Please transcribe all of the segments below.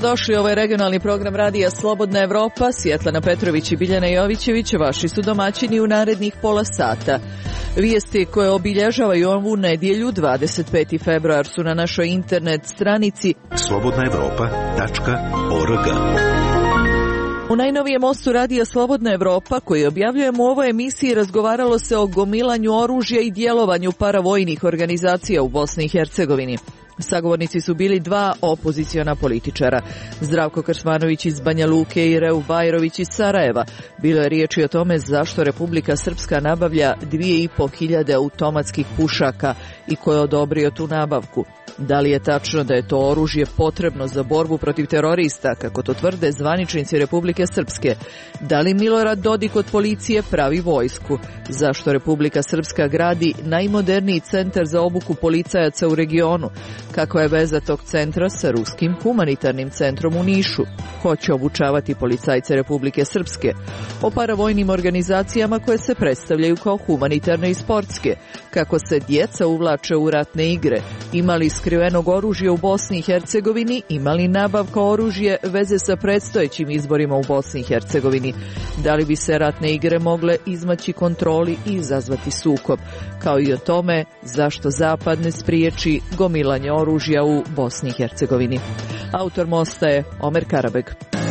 Dobrodošli, ovo je regionalni program radija Slobodna Evropa. Svjetlana Petrović i Biljana Jovićević vaši su domaćini u narednih pola sata. Vijesti koje obilježavaju ovu nedjelju, 25. februar, su na našoj internet stranici slobodnaevropa.org. U najnovijem mostu radija Slobodna Evropa, koji objavljujemo u ovoj emisiji, razgovaralo se o gomilanju oružja i djelovanju paravojnih organizacija u Bosni i Hercegovini. Sagovornici su bili dva opoziciona političara, Zdravko Kršmanović iz Banja Luke i Reu Bajrović iz Sarajeva. Bilo je riječi o tome zašto Republika Srpska nabavlja 2500 automatskih pušaka i ko je odobrio tu nabavku. Da li je tačno da je to oružje potrebno za borbu protiv terorista, kako to tvrde zvaničnici Republike Srpske? Da li Milorad Dodik od policije pravi vojsku? Zašto Republika Srpska gradi najmoderniji centar za obuku policajaca u regionu? Kakva je veza tog centra sa ruskim humanitarnim centrom u Nišu? Ko će obučavati policajce Republike Srpske? O paravojnim organizacijama koje se predstavljaju kao humanitarne i sportske. Kako se djeca uvlače u ratne igre? Ima li skrivenog oružja u Bosni i Hercegovini? Ima li nabavka oružje veze sa predstojećim izborima u Bosni i Hercegovini? Da li bi se ratne igre mogle izmaći kontroli i izazvati sukob? Kao i o tome zašto Zapad ne spriječi gomilanje oružja u Bosni i Hercegovini. Autor mosta je Omer Karabeg.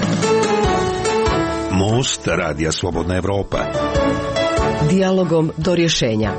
Most radija Slobodna Evropa. Dijalogom do rješenja.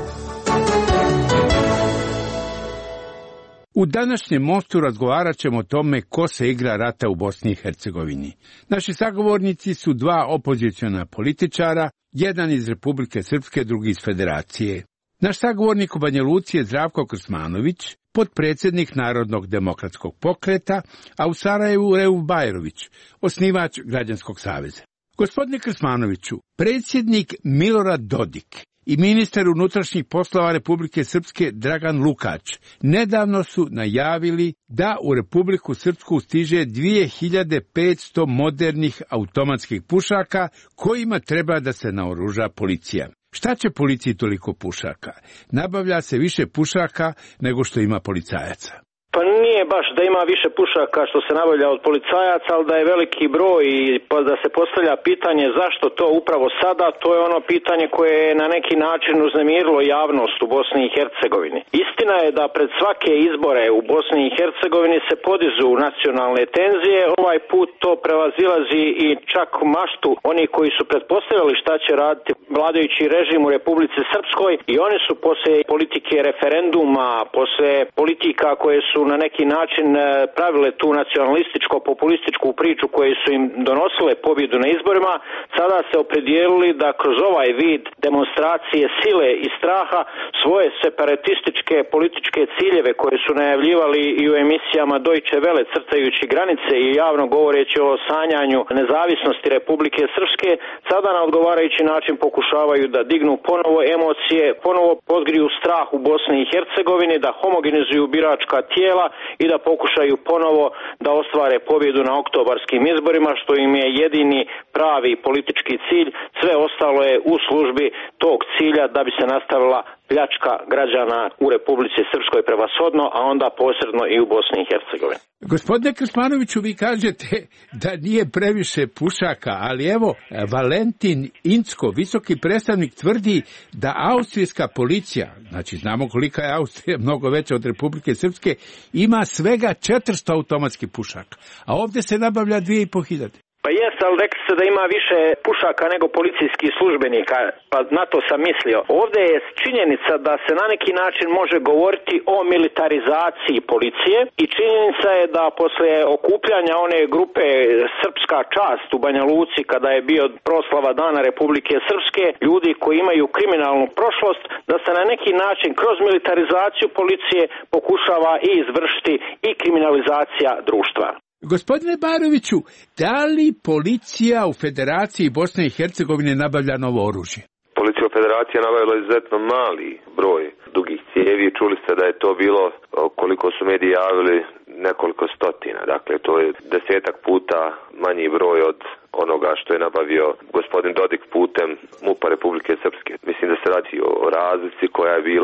U današnjem mostu razgovarat ćemo o tome ko se igra rata u Bosni i Hercegovini. Naši sagovornici su dva opoziciona političara, jedan iz Republike Srpske, drugi iz Federacije. Naš sagovornik u Banja Luci je Zdravko Kršmanović, potpredsjednik Narodnog demokratskog pokreta, a u Sarajevu Reu Bajrović, osnivač Građanskog saveza. Gospodine Kršmanoviću, predsjednik Milorad Dodik i ministar unutrašnjih poslova Republike Srpske Dragan Lukač nedavno su najavili da u Republiku Srpsku stiže 2500 modernih automatskih pušaka kojima treba da se naoruža policija. Šta će policiji toliko pušaka? Nabavlja se više pušaka nego što ima policajaca. Pa nije baš da ima više pušaka što se nabavlja od policajaca, ali da je veliki broj i da se postavlja pitanje zašto to upravo sada, to je ono pitanje koje je na neki način uznemirilo javnost u Bosni i Hercegovini. Istina je da pred svake izbore u Bosni i Hercegovini se podižu nacionalne tenzije, ovaj put to prevazilazi i čak maštu oni koji su pretpostavljali šta će raditi vladajući režim u Republici Srpskoj, i oni su poslije politike referenduma, poslije politika koje su na neki način pravile tu nacionalističko-populističku priču koje su im donosile pobjedu na izborima, sada se opredijelili da kroz ovaj vid demonstracije sile i straha svoje separatističke političke ciljeve koje su najavljivali i u emisijama Deutsche Welle crtajući granice i javno govoreći o sanjanju nezavisnosti Republike Srpske, sada na odgovarajući način pokušavaju da dignu ponovo emocije, ponovo podgriju strah u Bosni i Hercegovini, da homogenizuju biračka tijela i da pokušaju ponovo da ostvare pobjedu na oktobarskim izborima, što im je jedini pravi politički cilj. Sve ostalo je u službi tog cilja da bi se nastavila pljačka građana u Republici Srpskoj prevashodno, a onda posredno i u Bosni i Hercegovini. Gospodine Kršmanoviću, vi kažete da nije previše pušaka, ali evo, Valentin Incko, visoki predstavnik, tvrdi da austrijska policija, znači znamo kolika je Austrija, mnogo veća od Republike Srpske, ima svega 400 automatskih pušaka, a ovdje se nabavlja 2500. Pa jest, ali rekli ste da ima više pušaka nego policijskih službenika, pa na to sam mislio. Ovdje je činjenica da se na neki način može govoriti o militarizaciji policije i činjenica je da poslije okupljanja one grupe Srpska čast u Banja Luci kada je bio proslava Dana Republike Srpske, ljudi koji imaju kriminalnu prošlost, da se na neki način kroz militarizaciju policije pokušava i izvršiti i kriminalizacija društva. Gospodine Baroviću, da li policija u Federaciji Bosne i Hercegovine nabavlja novo oružje? Policija u Federaciji je nabavila izuzetno mali broj dugih cijevi. Čuli ste da je to bilo, koliko su mediji javili, nekoliko stotina. Dakle, to je 10 puta manji broj od onoga što je nabavio gospodin Dodik putem MUP-a Republike Srpske. Mislim da se radi o razlici koja je bila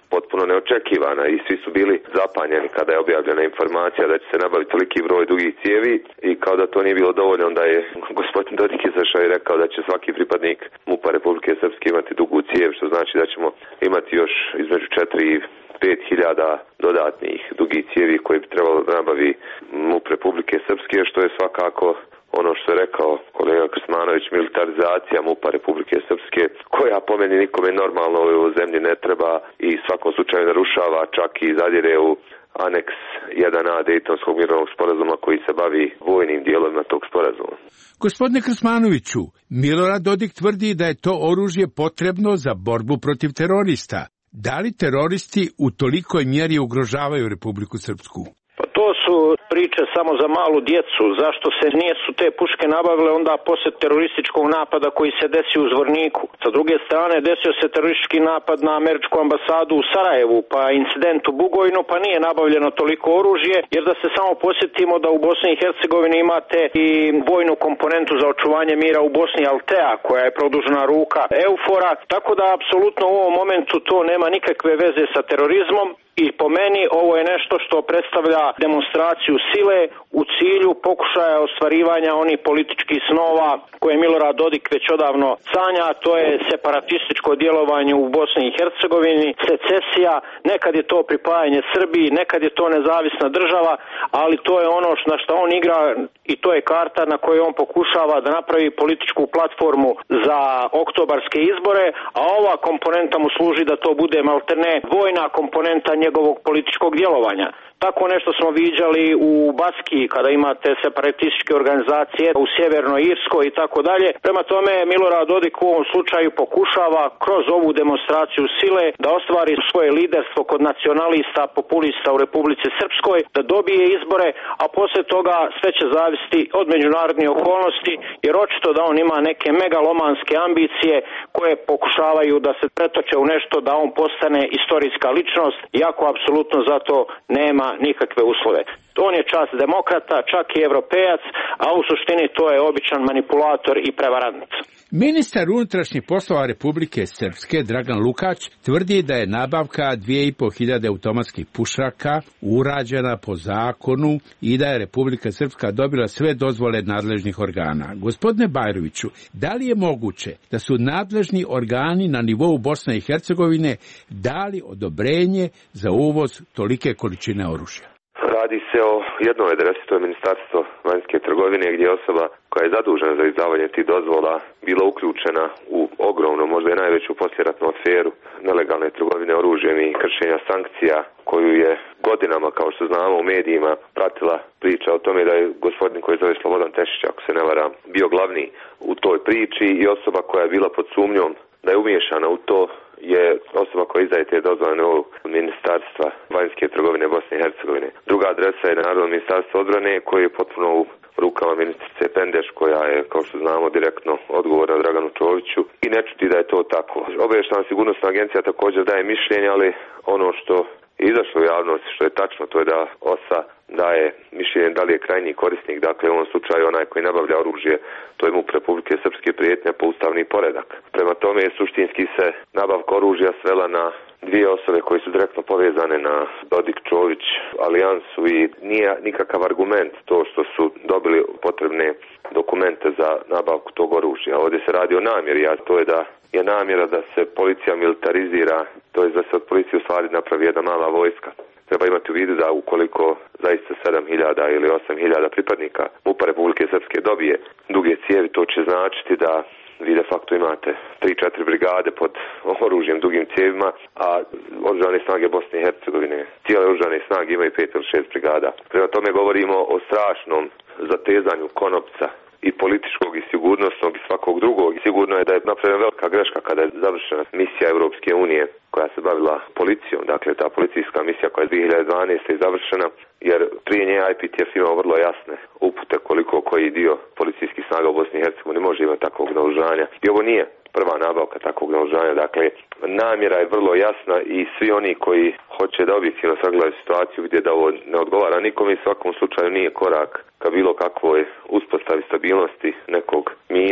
potpuno neočekivana i svi su bili zapanjeni kada je objavljena informacija da će se nabaviti toliki broj dugih cijevi i kao da to nije bilo dovoljno, onda je gospodin Dodik izašao i rekao da će svaki pripadnik MUP-a Republike Srpske imati dugu cijev, što znači da ćemo imati još između 4 i 5.000 dodatnih dugih cijevi koje bi trebalo da nabavi MUP Republike Srpske, što je svakako ono što je rekao kolega Krsmanović, militarizacija MUP-a Republike Srpske, koja po meni nikome normalno u zemlji ne treba i svakom slučaju narušava, čak i zadire u aneks 1A Dejtonskog mirovnog sporazuma koji se bavi vojnim dijelovima tog sporazuma. Gospodine Krsmanoviću, Milorad Dodik tvrdi da je to oružje potrebno za borbu protiv terorista. Da li teroristi u tolikoj mjeri ugrožavaju Republiku Srpsku? Pa to su priče samo za malu djecu. Zašto se nisu te puške nabavile onda poslije terorističkog napada koji se desio u Zvorniku? Sa druge strane desio se teroristički napad na američku ambasadu u Sarajevu, pa incident u Bugojnu, pa nije nabavljeno toliko oružje, jer da se samo posjetimo da u Bosni i Hercegovini imate i vojnu komponentu za očuvanje mira u Bosni, Altea, koja je produžena ruka Eufora, tako da apsolutno u ovom momentu to nema nikakve veze sa terorizmom. I po meni ovo je nešto što predstavlja demonstraciju sile u cilju pokušaja ostvarivanja onih političkih snova koje Milorad Dodik već odavno sanja, a to je separatističko djelovanje u Bosni i Hercegovini, secesija, nekad je to pripajanje Srbiji, nekad je to nezavisna država, ali to je ono na što on igra i to je karta na kojoj on pokušava da napravi političku platformu za oktobarske izbore, a ova komponenta mu služi da to bude maltene vojna komponenta njegovog političkog djelovanja. Tako nešto smo viđali u Baskiji kada imate separatističke organizacije u Sjevernoj Irskoj i tako dalje. Prema tome Milorad Dodik u ovom slučaju pokušava kroz ovu demonstraciju sile da ostvari svoje liderstvo kod nacionalista, populista u Republici Srpskoj, da dobije izbore, a poslije toga sve će zavisiti od međunarodnih okolnosti, jer očito da on ima neke megalomanske ambicije koje pokušavaju da se pretoče u nešto da on postane istorijska ličnost, iako apsolutno za to nema nikakve uslove. On je čast demokrata, čak i evropejac, a u suštini to je običan manipulator i prevarant. Ministar unutrašnjih poslova Republike Srpske Dragan Lukač tvrdi da je nabavka 2.500 automatskih pušaka urađena po zakonu i da je Republika Srpska dobila sve dozvole nadležnih organa. Gospodine Bajroviću, da li je moguće da su nadležni organi na nivou Bosne i Hercegovine dali odobrenje za uvoz tolike količine oružja? Radi se o jednoj adresi, to je Ministarstvo vanjske trgovine, gdje je osoba koja je zadužena za izdavanje tih dozvola bila uključena u ogromnu, možda i najveću poslijeratnu aferu nelegalne trgovine oružjem i kršenja sankcija, koju je godinama, kao što znamo u medijima, pratila priča o tome da je gospodin koji zove Slobodan Tešić, ako se ne varam, bio glavni u toj priči i osoba koja je bila pod sumnjom da je umiješana u to je osoba koja izdaje te dozvole na Ministarstva vanjske trgovine Bosne i Hercegovine. Druga adresa je Narodno ministarstvo odbrane koje je potpuno u rukama ministrice Pendeš, koja je, kao što znamo, direktno odgovorna Draganu Čoviću i ne čuti da je to tako. Obavještajna sigurnosna agencija također daje mišljenje, ali ono što je izašlo u javnosti, što je tačno, to je da OSA daje mišljenje da li je krajnji korisnik, dakle u ovom slučaju onaj koji nabavlja oružje, to je MUP Republike Srpske prijetnja po ustavni poredak. Prema tome suštinski se nabavka oružja svela na dvije osobe koje su direktno povezane na Dodik-Čović alijansu i nije nikakav argument to što su dobili potrebne dokumente za nabavku tog oružja. Ovdje se radi o namjeri, a to je da je namjera da se policija militarizira, to je da se od policije u stvari napravi jedna mala vojska. Treba imati u vidu da ukoliko zaista 7.000 ili 8.000 pripadnika MUP-a Republike Srpske dobije duge cijevi, to će značiti da vi de facto imate 3-4 brigade pod oružjem dugim cijevima, a oružane snage Bosne i Hercegovine, cijele oružane snage imaju 5 ili 6 brigada. Prema tome govorimo o strašnom zatezanju konopca i političkog i sigurnosnog i svakog drugog. Sigurno je da je napravljena velika greška kada je završena misija Europske unije koja se bavila policijom, dakle ta policijska misija koja je 2012. je završena, jer prije nje IPTF imao vrlo jasne upute koliko koji dio policijskih snaga u Bosni i Hercegovini može imati takvog naoružanja. I ovo nije prva nabavka takvog naoružanja, dakle namjera je vrlo jasna i svi oni koji hoće da objektivno sagledaju situaciju gdje da ovo ne odgovara nikome i svakom slučaju nije korak ka bilo kakvoj uspostavi stabilnosti nekog mira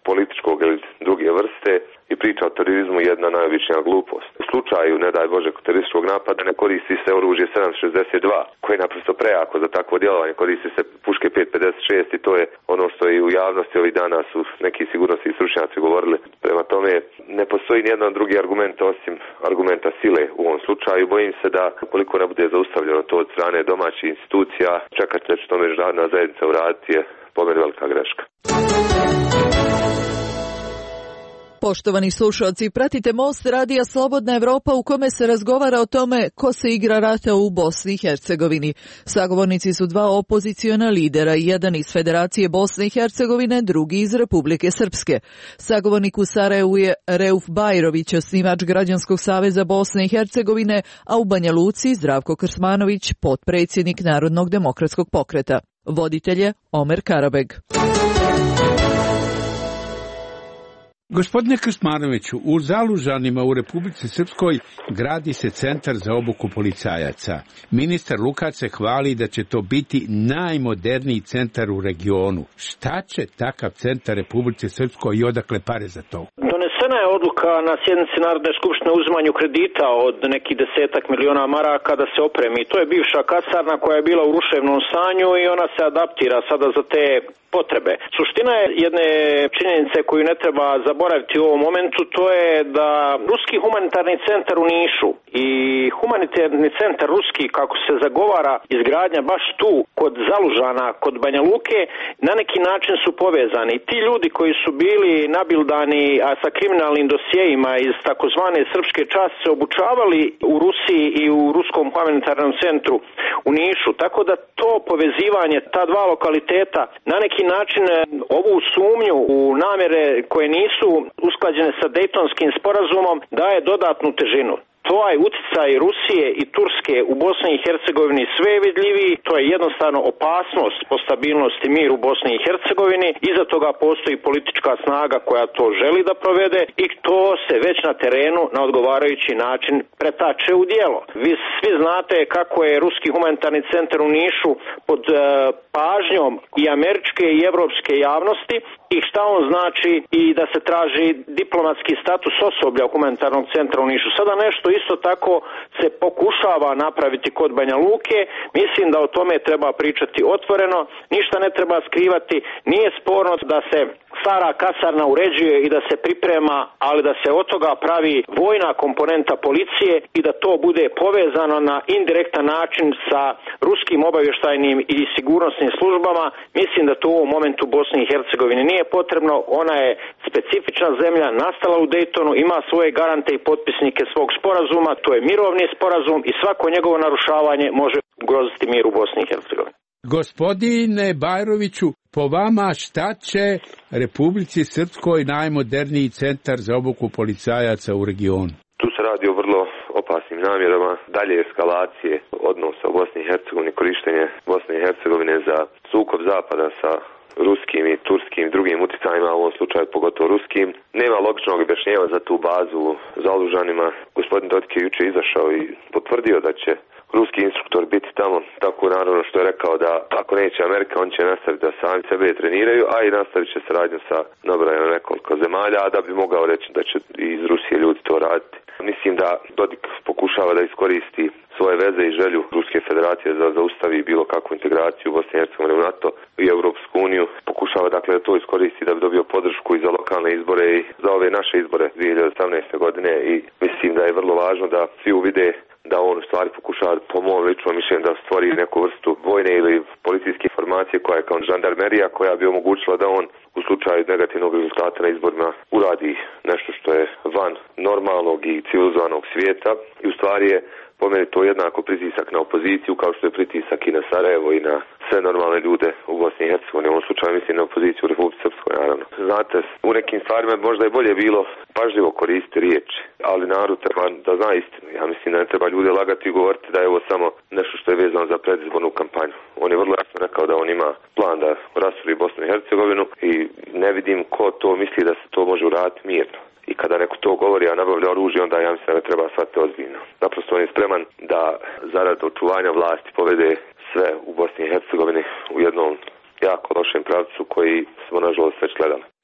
političkog ili druge vrste i priča o terorizmu jedna najobičnija glupost. U slučaju, ne daj Bože, terorističkog napada ne koristi se oružje 7.62 koje je naprosto prejako za takvo djelovanje, koristi se puške 5.56 i to je ono što je u javnosti ovih dana su neki sigurnosni stručnjaci govorili. Prema tome ne postoji nijedan drugi argument osim argumenta sile u ovom slučaju. Bojim se da ukoliko ne bude zaustavljeno to od strane domaćih institucija, čekat će što međunarodna zajednica uraditi je po meni velika greška. Poštovani slušalci, pratite Most radija Slobodna Evropa u kome se razgovara o tome ko se igra rata u Bosni i Hercegovini. Sagovornici su dva opoziciona lidera, jedan iz Federacije Bosne i Hercegovine, drugi iz Republike Srpske. Sagovornik u Sarajevu je Reuf Bajrović, osnivač Građanskog saveza Bosne i Hercegovine, a u Banja Luci Zdravko Krsmanović, potpredsjednik Narodnog demokratskog pokreta. Voditelj je Omer Karabeg. Gospodine Krsmanoviću, u Zalužanima u Republici Srpskoj gradi se centar za obuku policajaca. Ministar Lukač se hvali da će to biti najmoderniji centar u regionu. Šta će takav centar Republici Srpskoj i odakle pare za to? Donesena je odluka na sjednici Narodne skupštine o uzimanju kredita od nekih 10 miliona maraka da se opremi. To je bivša kasarna koja je bila u ruševnom stanju i ona se adaptira sada za te potrebe. Suština je jedne činjenice koju ne treba zaboraviti u ovom momentu, to je da Ruski humanitarni centar u Nišu i humanitarni centar ruski, kako se zagovara izgradnja baš tu kod Zalužana, kod Banja Luke, na neki način su povezani. Ti ljudi koji su bili nabildani sa kriminalnim dosjejima iz takozvane srpske časti se obučavali u Rusiji i u Ruskom humanitarnom centru u Nišu. Tako da to povezivanje, ta dva lokaliteta, na neki način ovu sumnju u namjere koje nisu usklađene sa Dejtonskim sporazumom daje dodatnu težinu. Tvoj utjecaj Rusije i Turske u Bosni i Hercegovini sve je vidljiviji, to je jednostavno opasnost po stabilnosti i mir u Bosni i Hercegovini, iza toga postoji politička snaga koja to želi da provede i to se već na terenu na odgovarajući način pretače u djelo. Vi svi znate kako je Ruski humanitarni centar u Nišu pod pažnjom i američke i evropske javnosti i šta on znači i da se traži diplomatski status osoblja humanitarnog centra u Nišu. Sada nešto isto tako se pokušava napraviti kod Banja Luke. Mislim da o tome treba pričati otvoreno, ništa ne treba skrivati. Nije sporno da se stara kasarna uređuje i da se priprema, ali da se od toga pravi vojna komponenta policije i da to bude povezano na indirektan način sa ruskim obavještajnim i sigurnosnim službama. Mislim da to u ovom momentu u Bosni i Hercegovini nije potrebno. Ona je specifična zemlja, nastala u Dejtonu, ima svoje garante i potpisnike svog sporazuma. To je mirovni sporazum i svako njegovo narušavanje može ugroziti mir u Bosni i Hercegovini. Gospodine Bajroviću, po vama šta će Republici Srpskoj najmoderniji centar za obuku policajaca u regionu? Tu se radi o vrlo opasnim namjerama, dalje eskalacije odnosa u Bosni i Hercegovini, korištenje Bosne i Hercegovine za sukob zapada sa ruskim i turskim i drugim utjecajima, u ovom slučaju pogotovo ruskim. Nema logičnog objašnjenja za tu bazu u Zalužanima. Gospodin Dodik je jučer izašao i potvrdio da će ruski instruktor biti tamo, tako naravno što je rekao da ako neće Amerika, on će nastaviti da sami sebe treniraju, a i nastavit će saradnju sa nabrojano nekoliko zemalja, a da bi mogao reći da će iz Rusije ljudi to raditi. Mislim da Dodik pokušava da iskoristi svoje veze i želju Ruske federacije da zaustavi bilo kakvu integraciju Bosne i Hercegovine u NATO i Europsku uniju. Pokušava dakle da to iskoristi da bi dobio podršku i za lokalne izbore i za ove naše izbore 2018. godine i mislim da je vrlo važno da svi uvide da on u stvari pokušava, po mom ličnom mišljenju, da stvori neku vrstu vojne ili policijske informacije koja je kao žandarmerija koja bi omogućila da on u slučaju negativnog rezultata na izborima uradi nešto što je van normalnog i civilizovanog svijeta i u stvari je po meni to jednako pritisak na opoziciju kao što je pritisak i na Sarajevo i na sve normalne ljude u Bosni i Hercegovini. U ovom slučaju mislim na opoziciju u Republici Srpskoj, naravno. Znate, u nekim stvarima možda je bolje bilo pažljivo koristiti riječi, ali narod treba da zna istinu. Ja mislim da ne treba ljude lagati i govoriti da je ovo samo nešto što je vezano za predizbornu kampanju. On je vrlo jasno rekao da on ima plan da rasuri Bosnu i Hercegovinu i ne vidim ko to misli da se to može uraditi mirno. I kada neko to govori, a nabavlja oružje, onda ja mislim da ne treba shvatiti ozbiljno. Naprosto on je spreman da zarad očuvanja vlasti povede sve u Bosni i Hercegovini u jednom jako lošem pravcu koji smo nažalost već gledali.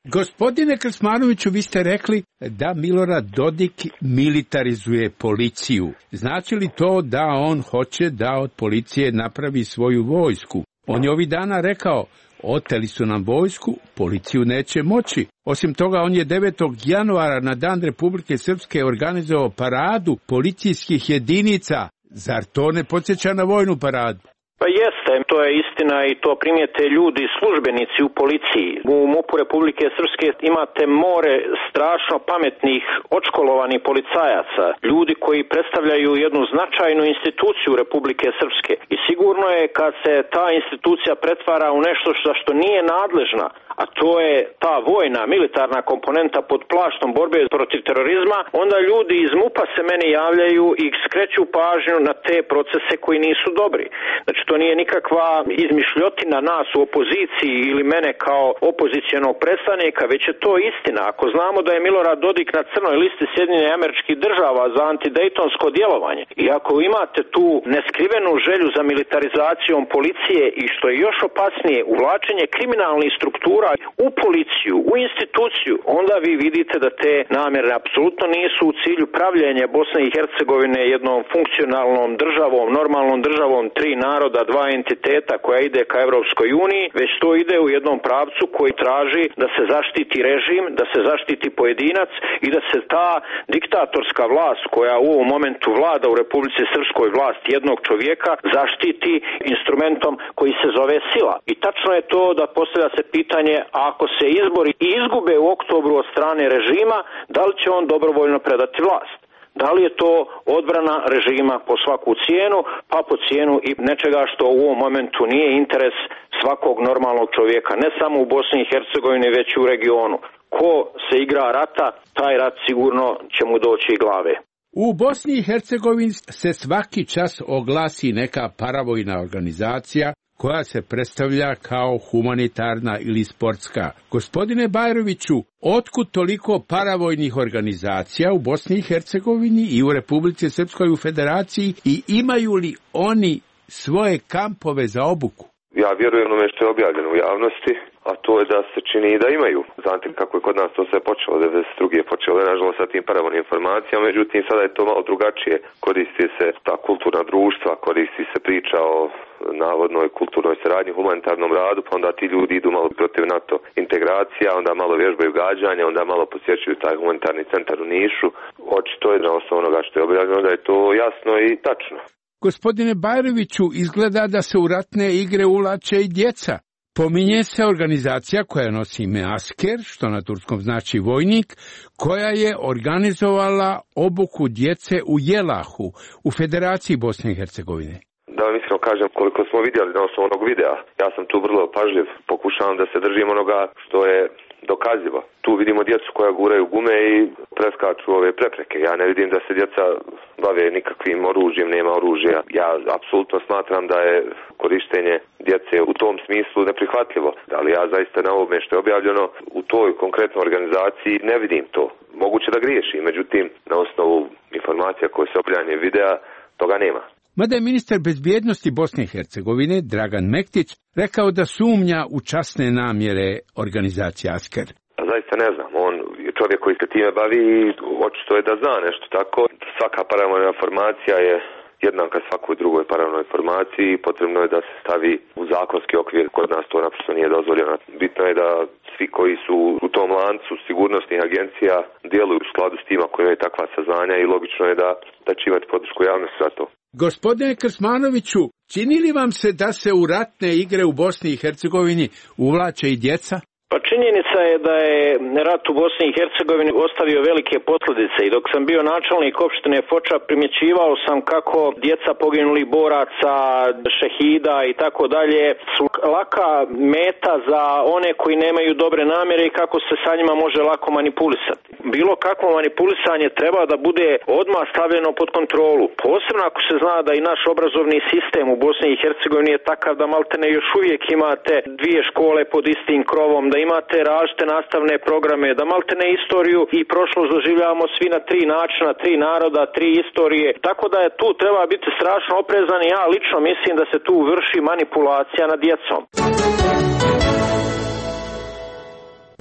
Gospodine Krsmanoviću, vi ste rekli da Milorad Dodik militarizuje policiju. Znači li to da on hoće da od policije napravi svoju vojsku? On je ovih dana rekao, oteli su nam vojsku, policiju neće moći. Osim toga, on je 9. januara na Dan Republike Srpske organizovao paradu policijskih jedinica. Zar to ne podsjeća na vojnu paradu? Pa jeste, to je istina i to primijete ljudi, službenici u policiji. U MUP-u Republike Srpske imate more strašno pametnih, odškolovanih policajaca, ljudi koji predstavljaju jednu značajnu instituciju Republike Srpske. I sigurno je kad se ta institucija pretvara u nešto za što nije nadležna, a to je ta vojna, militarna komponenta pod plaštom borbe protiv terorizma, onda ljudi iz MUP-a se meni javljaju i skreću pažnju na te procese koji nisu dobri. Znači, to nije nikakva izmišljotina nas u opoziciji ili mene kao opozicionog predstavnika, već je to istina. Ako znamo da je Milorad Dodik na crnoj listi Sjedinjenih Američkih Država za antidejtonsko djelovanje i ako imate tu neskrivenu želju za militarizacijom policije i što je još opasnije, uvlačenje kriminalnih struktura u policiju, u instituciju, onda vi vidite da te namjere apsolutno nisu u cilju pravljenja Bosne i Hercegovine jednom funkcionalnom državom, normalnom državom, tri naroda, dva entiteta koja ide ka Evropskoj uniji, već to ide u jednom pravcu koji traži da se zaštiti režim, da se zaštiti pojedinac i da se ta diktatorska vlast koja u ovom momentu vlada u Republici Srpskoj, vlast jednog čovjeka, zaštiti instrumentom koji se zove sila. I tačno je to da postavlja se pitanje, ako se izbori i izgube u oktobru od strane režima, da li će on dobrovoljno predati vlast? Da li je to odbrana režima po svaku cijenu, pa po cijenu i nečega što u ovom momentu nije interes svakog normalnog čovjeka, ne samo u Bosni i Hercegovini, već i u regionu. Ko se igra rata, taj rat sigurno će mu doći i glave. U Bosni i Hercegovini se svaki čas oglasi neka paravojna organizacija koja se predstavlja kao humanitarna ili sportska. Gospodine Bajroviću, otkud toliko paravojnih organizacija u Bosni i Hercegovini i u Republici Srpskoj u Federaciji i imaju li oni svoje kampove za obuku? Ja vjerujem ono što je objavljeno u javnosti, a to je da se čini da imaju. Znate kako je kod nas to sve počelo, 92. je počelo, nažalost, sa tim paravojnim informacijama, međutim sada je to malo drugačije. Koristi se ta kulturna društva, koristi se priča o navodnoj kulturnoj saradnji, humanitarnom radu, pa onda ti ljudi idu malo protiv NATO integracija, onda malo vježbaju gađanja, onda malo posjećuju taj humanitarni centar u Nišu. Očito je na osnovu onoga što je objavljeno da je to jasno i tačno. Gospodine Bajroviću, izgleda da se u ratne igre uvlače i djeca. Pominje se organizacija koja nosi ime Asker, što na turskom znači vojnik, koja je organizovala obuku djece u Jelahu, u Federaciji Bosne i Hercegovine. Da vam iskreno kažem, koliko smo vidjeli na osnovu onog videa, ja sam tu vrlo pažljiv, pokušavam da se držim onoga što je dokazivo. Tu vidimo djecu koja guraju gume i preskaču ove prepreke. Ja ne vidim da se djeca bave nikakvim oružjem, nema oružja. Ja apsolutno smatram da je korištenje djece u tom smislu neprihvatljivo. Ali ja zaista na ovome što je objavljeno u toj konkretnoj organizaciji ne vidim to. Moguće da griješim, međutim na osnovu informacija koje se objavljaju videa toga nema. Mada je ministar bezbjednosti Bosne i Hercegovine, Dragan Mektić, rekao da sumnja u časne namjere organizacije Asker. Zaista ne znam, on je čovjek koji se time bavi i očito je da zna nešto tako. Svaka paravojna informacija je jednaka svakoj drugoj paravojnoj informaciji i potrebno je da se stavi u zakonski okvir. Kod nas to naprosto nije dozvoljeno. Bitno je da svi koji su u tom lancu sigurnosnih agencija djeluju u skladu s tim ako imaju takva saznanja i logično je da će imati podršku javnosti za to. Gospodine Krsmanoviću, čini li vam se da se u ratne igre u Bosni i Hercegovini uvlače i djeca? Pa činjenica je da je rat u Bosni i Hercegovini ostavio velike posljedice i dok sam bio načelnik opštine Foča primjećivao sam kako djeca poginulih boraca, šehida i tako dalje su laka meta za one koji nemaju dobre namjere i kako se sa njima može lako manipulisati. Bilo kakvo manipulisanje treba da bude odmah stavljeno pod kontrolu. Posebno ako se zna da i naš obrazovni sistem u Bosni i Hercegovini je takav da maltene još uvijek imate dvije škole pod istim krovom, da imate različite nastavne programe, da maltene istoriju i prošlost doživljavamo svi na tri načina, tri naroda, tri istorije. Tako da je tu treba biti strašno oprezan i ja lično mislim da se tu vrši manipulacija nad djecom.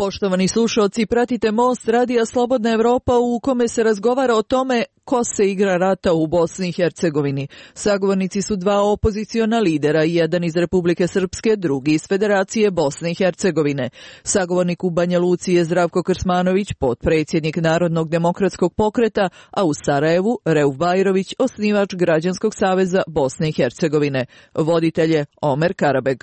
Poštovani slušalci, pratite Most Radija Slobodna Evropa u kome se razgovara o tome ko se igra rata u Bosni i Hercegovini. Sagovornici su dva opoziciona lidera, jedan iz Republike Srpske, drugi iz Federacije Bosne i Hercegovine. Sagovornik u Banja Luci je Zdravko Krsmanović, potpredsjednik Narodnog demokratskog pokreta, a u Sarajevu Reuf Bajrović, osnivač Građanskog saveza Bosne i Hercegovine. Voditelj je Omer Karabeg.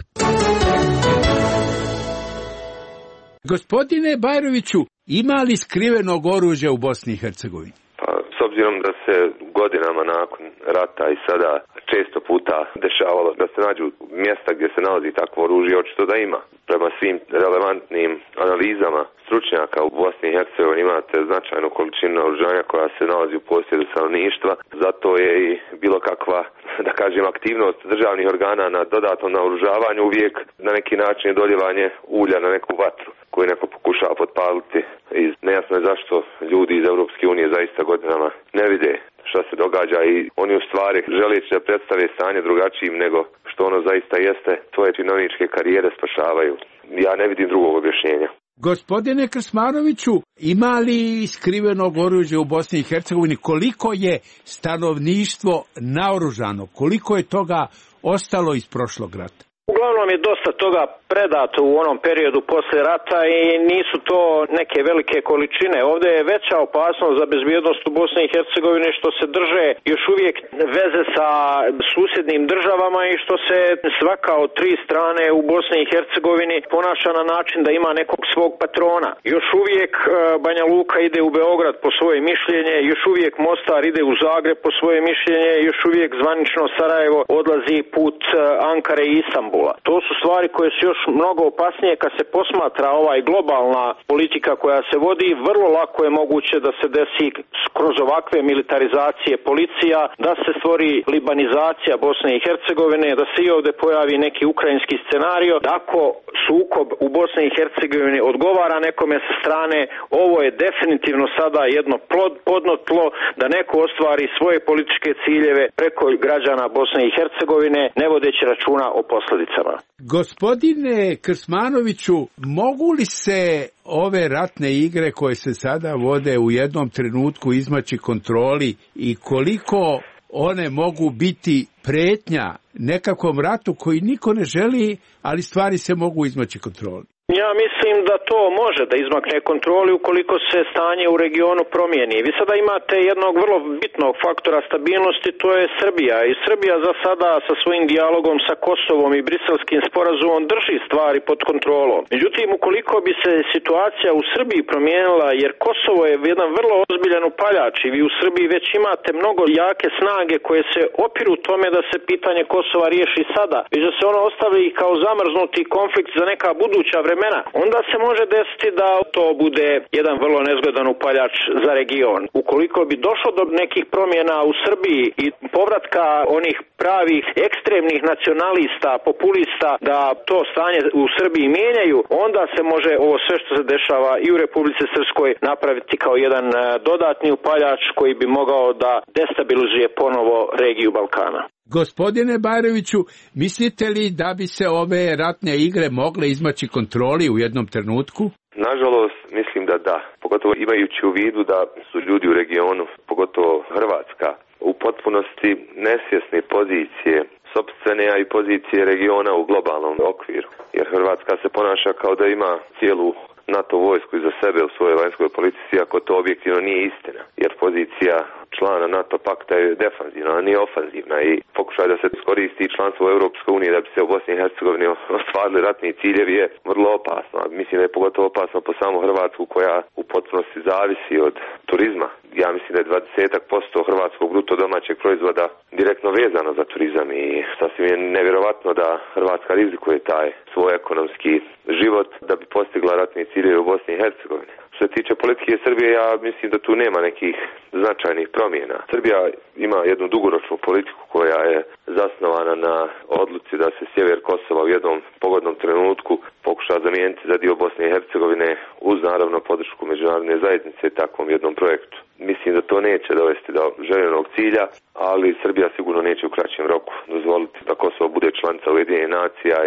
Gospodine Bajroviću, ima li skrivenog oružja u Bosni i Hercegovini? Pa, s obzirom da se godinama nakon rata i sada često puta dešavalo da se nađu mjesta gdje se nalazi takvo oružje, očito da ima. Prema svim relevantnim analizama stručnjaka u Bosni i Hercegovini imate značajnu količinu naoružanja koja se nalazi u posjedu stanovništva. Zato je i bilo kakva, da kažem, aktivnost državnih organa na dodatnom naoružavanju uvijek na neki način doljevanje ulja na neku vatru koju neko pokušava potpaliti. I nejasno je zašto ljudi iz Europske unije zaista godinama ne vide šta se događa i oni u stvari želeći da predstave stanje drugačijim nego što ono zaista jeste, svoje činovničke karijere spašavaju. Ja ne vidim drugog objašnjenja. Gospodine Krsmanoviću, ima li skrivenog oružja u Bosni i Hercegovini? Koliko je stanovništvo naoružano? Koliko je toga ostalo iz prošlog rata? Uglavnom je dosta toga predato u onom periodu poslije rata i nisu to neke velike količine. Ovdje je veća opasnost za bezbjednost u Bosni i Hercegovini što se drže još uvijek veze sa susjednim državama i što se svaka od tri strane u Bosni i Hercegovini ponaša na način da ima nekog svog patrona. Još uvijek Banja Luka ide u Beograd po svoje mišljenje, još uvijek Mostar ide u Zagreb po svoje mišljenje, još uvijek zvanično Sarajevo odlazi put Ankare i Istanbula. To su stvari koje su još mnogo opasnije kad se posmatra globalna politika koja se vodi. Vrlo lako je moguće da se desi kroz ovakve militarizacije policija, da se stvori libanizacija Bosne i Hercegovine, da se i ovdje pojavi neki ukrajinski scenario. Ako sukob u Bosni i Hercegovini odgovara nekome sa strane, ovo je definitivno sada jedno plodno tlo da neko ostvari svoje političke ciljeve preko građana Bosne i Hercegovine, ne vodeći računa o posljedicama. Gospodine Krsmanoviću, mogu li se ove ratne igre koje se sada vode u jednom trenutku izmaći kontroli i koliko one mogu biti pretnja nekakvom ratu koji niko ne želi, ali stvari se mogu izmaći kontroli? Ja mislim da to može da izmakne kontroli ukoliko se stanje u regionu promijeni. Vi sada imate jednog vrlo bitnog faktora stabilnosti, to je Srbija. I Srbija za sada sa svojim dijalogom sa Kosovom i Briselskim sporazumom drži stvari pod kontrolom. Međutim, ukoliko bi se situacija u Srbiji promijenila, jer Kosovo je jedan vrlo ozbiljan upaljač i vi u Srbiji već imate mnogo jake snage koje se opiru tome da se pitanje Kosova riješi sada, već da se ono ostavi kao zamrznuti konflikt za neka buduća vremena, onda se može desiti da to bude jedan vrlo nezgodan upaljač za region. Ukoliko bi došlo do nekih promjena u Srbiji i povratka onih pravih ekstremnih nacionalista, populista, da to stanje u Srbiji mijenjaju, onda se može ovo sve što se dešava i u Republici Srpskoj napraviti kao jedan dodatni upaljač koji bi mogao da destabilizuje ponovo regiju Balkana. Gospodine Bajroviću, mislite li da bi se ove ratne igre mogle izmaći kontroli u jednom trenutku? Nažalost, mislim da da. Pogotovo imajući u vidu da su ljudi u regionu, pogotovo Hrvatska, u potpunosti nesvjesne pozicije sopstvene, a i pozicije regiona u globalnom okviru. Jer Hrvatska se ponaša kao da ima cijelu NATO vojsku iza sebe u svojoj vanjskoj politici, ako to objektivno nije istina. Jer pozicija člana NATO pakta je defanzivna, a nije ofanzivna i pokušaj da se iskoristi članstvo u Europskoj uniji da bi se u Bosni i Hercegovini ostvarili ratni ciljevi je vrlo opasno. Mislim da je pogotovo opasno po samu Hrvatsku koja u potpunosti zavisi od turizma. Ja mislim da je 20% hrvatskog bruto domaćeg proizvoda direktno vezano za turizam i sasvim je nevjerovatno da Hrvatska rizikuje taj svoj ekonomski život da bi postigla ratni ciljeve u Bosni i Hercegovini. Što se tiče politike Srbije, ja mislim da tu nema nekih značajnih promjena. Srbija ima jednu dugoročnu politiku koja je zasnovana na odluci da se sjever Kosova u jednom pogodnom trenutku pokuša zamijeniti za dio Bosne i Hercegovine uz naravno podršku međunarodne zajednice takvom jednom projektu. Mislim da to neće dovesti do željenog cilja, ali Srbija sigurno neće u kraćem roku dozvoliti da Kosovo bude članica Ujedinjenih nacija i u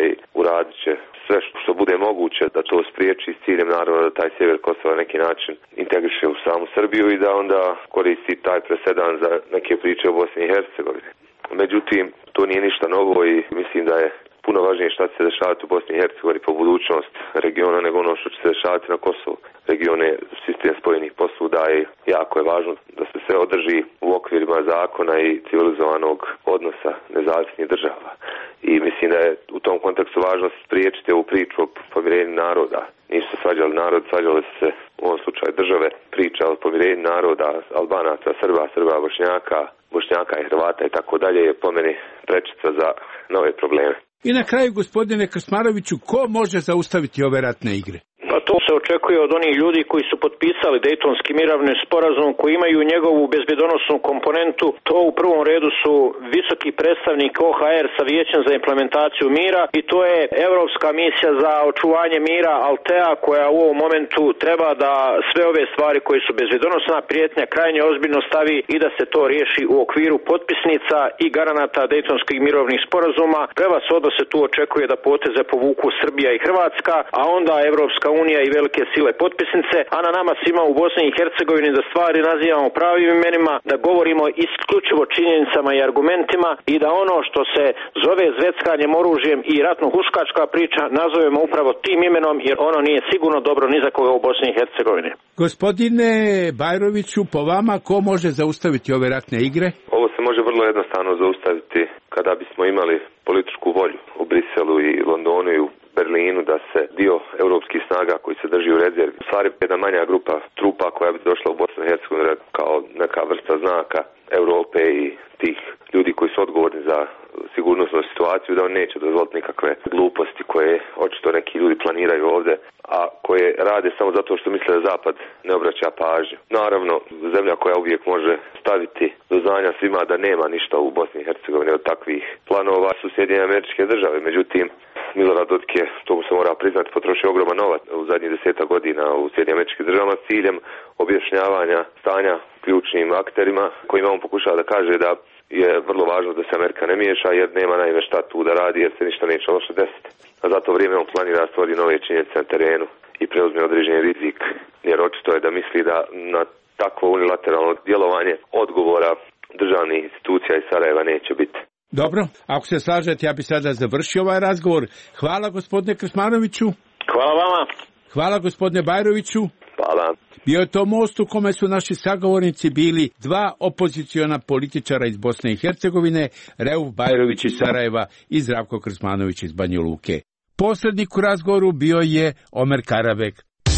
radit će sve što bude moguće da to spriječi s ciljem naravno da taj sjever Kosova na neki način integriše u samu Srbiju i da onda koristi taj presedan za neke priče o Bosni i Hercegovini. Međutim, to nije ništa novo i mislim da je puno važnije šta će se dešavati u Bosni i Hercegovini po budućnost regiona nego ono što će se dešavati na Kosovu. Region je sistem spojenih posuda i jako je važno da se sve održi u okvirima zakona i civilizovanog odnosa nezavisnih država. I mislim da je u tom kontekstu važno spriječiti ovu priču o pomirenju naroda. Nisu se svađali narod, svađali se u ovom slučaju države, priča o pomirenju naroda, Albanaca, Srba, Bošnjaka i Hrvata i tako dalje je po meni prečica za nove probleme. I na kraju, gospodine Krasmaroviću, ko može zaustaviti ove ratne igre? Pa to se očekuje od onih ljudi koji su potpisali Dejtonski mirovni sporazum, koji imaju njegovu bezbjedonosnu komponentu. To u prvom redu su visoki predstavnik OHR sa Vijećem za implementaciju mira i to je Europska misija za očuvanje mira Altea, koja u ovom momentu treba da sve ove stvari koje su bezbjedonosna prijetnja krajnje ozbiljno stavi i da se to riješi u okviru potpisnica i garanata Dejtonskih mirovnih sporazuma. Prevashodno se tu očekuje da poteze povuku Srbija i Hrvatska, a onda Europska unija i velike sile potpisnice, a na nama svima u Bosni i Hercegovini da stvari nazivamo pravim imenima, da govorimo isključivo činjenicama i argumentima i da ono što se zove zveckanjem oružjem i ratno-huškačka priča nazovemo upravo tim imenom, jer ono nije sigurno dobro ni za koga u Bosni i Hercegovini. Gospodine Bajroviću, po vama ko može zaustaviti ove ratne igre? Ovo se može vrlo jednostavno zaustaviti kada bismo imali političku volju u Briselu i Londonu i u Berlinu da se dio europskih snaga koji se drži u rezervi, u stvari jedna manja grupa trupa koja bi došla u Bosnu i Hercegovinu kao neka vrsta znaka Europe i tih ljudi koji su odgovorni za sigurnosnu situaciju, da on neće dozvoliti nikakve gluposti koje očito neki ljudi planiraju ovdje, a koje rade samo zato što misle da Zapad ne obraća pažnju. Naravno, zemlja koja uvijek može staviti do znanja svima da nema ništa u Bosni i Hercegovini od takvih planova su Sjedinjene Američke Države. Međutim, Milorad Dodik je, to mu se mora priznati, potrošio ogroman novac u zadnjih 10 godina u Sjedinjenim Američkim Državama s ciljem objašnjavanja stanja ključnim akterima kojima on pokušava da kaže da je vrlo važno da se Amerika ne miješa jer nema naime šta tu da radi jer se ništa neće loše desiti. A za to vrijeme on planira stvori nove činjenice na terenu i preuzme određeni rizik jer očito je da misli da na takvo unilateralno djelovanje odgovora državnih institucija iz Sarajeva neće biti. Dobro, ako se slažete, ja bi sada završio ovaj razgovor. Hvala gospodine Krasmaroviću. Hvala vama. Hvala gospodine Bajroviću. Hvala. Bio je to most u kome su naši sagovornici bili dva opoziciona političara iz Bosne i Hercegovine, Reuf Bajrović iz Sarajeva i Zdravko Krasmanović iz Banja Luke. Posrednik u razgovoru bio je Omer Karabek.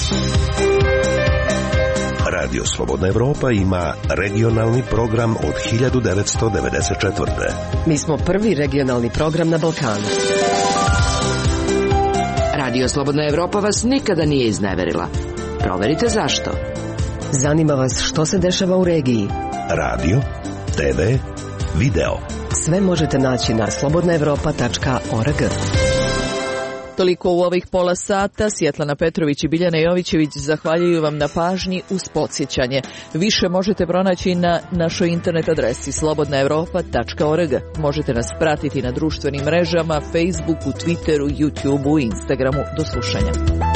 Radio Slobodna Evropa ima regionalni program od 1994. Mi smo prvi regionalni program na Balkanu. Radio Slobodna Evropa vas nikada nije izneverila. Proverite zašto. Zanima vas što se dešava u regiji. Radio, TV, video. Sve možete naći na slobodnaevropa.org. Toliko u ovih pola sata. Svjetlana Petrović i Biljana Jovićević zahvaljuju vam na pažnji uz podsjećanje. Više možete pronaći na našoj internet adresi slobodnaevropa.org. Možete nas pratiti na društvenim mrežama, Facebooku, Twitteru, YouTubeu i Instagramu. Do slušanja.